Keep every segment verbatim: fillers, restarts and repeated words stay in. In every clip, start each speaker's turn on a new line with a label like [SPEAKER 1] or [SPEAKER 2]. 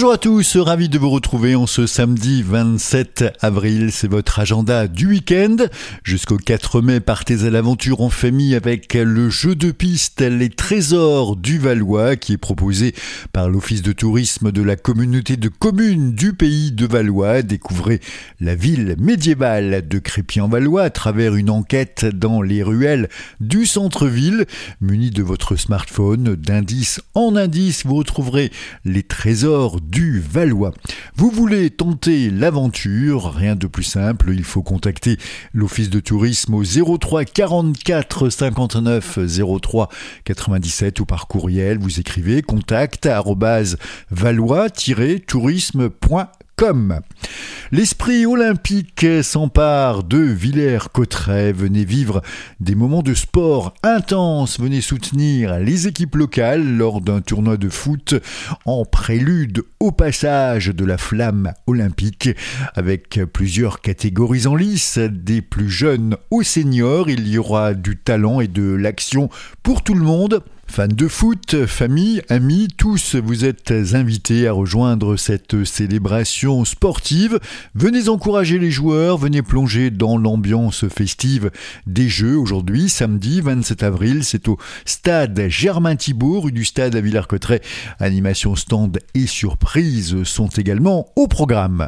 [SPEAKER 1] Bonjour à tous, ravi de vous retrouver en ce samedi vingt-sept avril, c'est votre agenda du week-end. Jusqu'au quatre mai, partez à l'aventure en famille avec le jeu de piste Les Trésors du Valois qui est proposé par l'Office de tourisme de la communauté de communes du pays de Valois. Découvrez la ville médiévale de Crépy-en-Valois à travers une enquête dans les ruelles du centre-ville. Muni de votre smartphone, d'indice en indice, vous retrouverez les trésors du Valois. Vous voulez tenter l'aventure, rien de plus simple, il faut contacter l'Office de tourisme au zéro trois quarante-quatre cinquante-neuf zéro trois quatre-vingt-dix-sept ou par courriel, vous écrivez contact arobase valois tiret tourisme point com. L'esprit olympique s'empare de Villers-Cotterêts. Venez vivre des moments de sport intenses. Venez soutenir les équipes locales lors d'un tournoi de foot en prélude au passage de la flamme olympique. Avec plusieurs catégories en lice, des plus jeunes aux seniors, il y aura du talent et de l'action pour tout le monde. Fans de foot, famille, amis, tous vous êtes invités à rejoindre cette célébration sportive. Venez encourager les joueurs, venez plonger dans l'ambiance festive des Jeux. Aujourd'hui, samedi vingt-sept avril, c'est au stade Germain-Thibault, rue du Stade à Villers-Cotterêts. Animation, stand et surprises sont également au programme.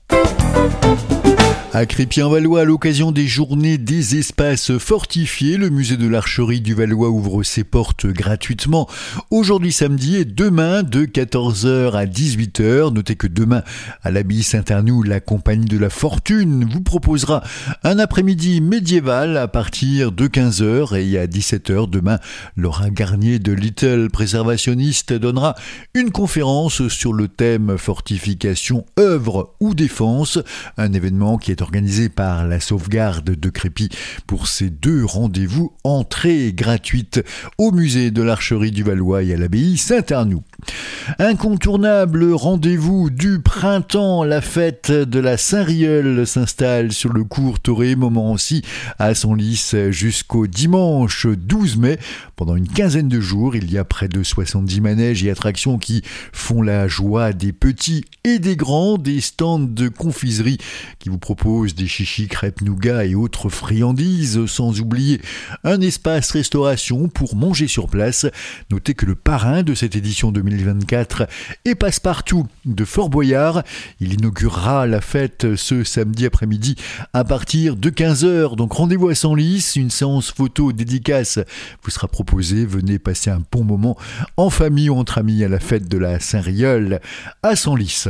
[SPEAKER 1] À Crépy-en-Valois, à l'occasion des journées des espaces fortifiés, le musée de l'archerie du Valois ouvre ses portes gratuitement aujourd'hui samedi et demain de quatorze heures à dix-huit heures. Notez que demain, à l'abbaye Saint-Arnoux, la compagnie de la fortune vous proposera un après-midi médiéval à partir de quinze heures et à dix-sept heures. Demain, Laura Garnier de Little Préservationniste donnera une conférence sur le thème fortification, œuvre ou défense, un événement qui est organisé par la sauvegarde de Crépy. Pour ces deux rendez-vous, entrée gratuite au musée de l'archerie du Valois et à l'abbaye Saint-Arnoux. Incontournable rendez-vous du printemps, la fête de la Saint-Rieul s'installe sur le cours Toré, moment aussi à Senlis jusqu'au dimanche douze mai. Pendant une quinzaine de jours, il y a près de soixante-dix manèges et attractions qui font la joie des petits et des grands, des stands de confiserie qui vous proposent des chichis, crêpes, nougats et autres friandises, sans oublier un espace restauration pour manger sur place. Notez que le parrain de cette édition deux mille vingt-quatre est Passepartout de Fort Boyard. Il inaugurera la fête ce samedi après-midi à partir de quinze heures. Donc rendez-vous à Senlis, une séance photo dédicace vous sera proposée. Venez passer un bon moment en famille ou entre amis à la fête de la Saint-Rieul à Senlis.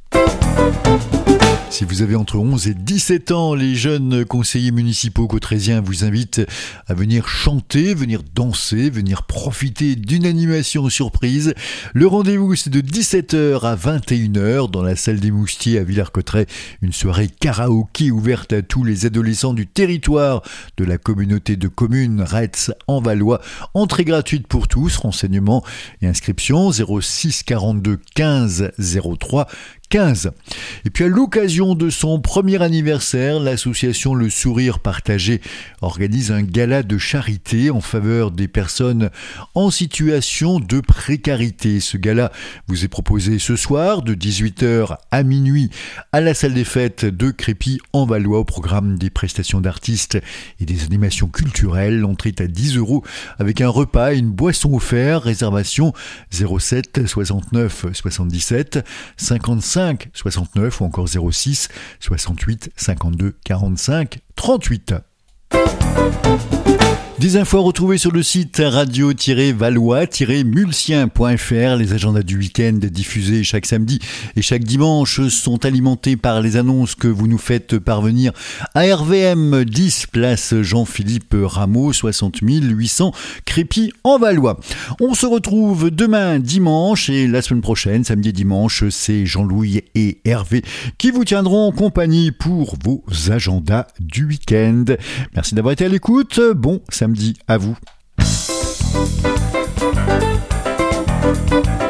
[SPEAKER 1] Si vous avez entre onze et dix-sept ans, les jeunes conseillers municipaux cotrésiens vous invitent à venir chanter, venir danser, venir profiter d'une animation surprise. Le rendez-vous, c'est de dix-sept heures à vingt et une heures dans la salle des Moustiers à Villers-Cotterêts. Une soirée karaoké ouverte à tous les adolescents du territoire de la communauté de communes Retz en Valois. Entrée gratuite pour tous, renseignements et inscriptions zéro six quarante-deux quinze zéro trois quinze. Et puis à l'occasion de son premier anniversaire, l'association Le Sourire Partagé organise un gala de charité en faveur des personnes en situation de précarité. Ce gala vous est proposé ce soir de dix-huit heures à minuit à la salle des fêtes de Crépy-en-Valois. Au programme des prestations d'artistes et des animations culturelles. L'entrée est à dix euros avec un repas et une boisson offert. Réservation zéro sept soixante-neuf soixante-dix-sept cinquante-cinq soixante-neuf ou encore zéro six soixante-huit cinquante-deux quarante-cinq trente-huit. Des infos à retrouver sur le site radio valois mulsien point f r. Les agendas du week-end diffusés chaque samedi et chaque dimanche sont alimentés par les annonces que vous nous faites parvenir à R V M dix, place Jean-Philippe Rameau, soixante mille huit cents Crépy-en-Valois. On se retrouve demain dimanche et la semaine prochaine, samedi et dimanche, c'est Jean-Louis et Hervé qui vous tiendront compagnie pour vos agendas du week-end. Merci d'avoir été à l'écoute. Bon samedi à vous.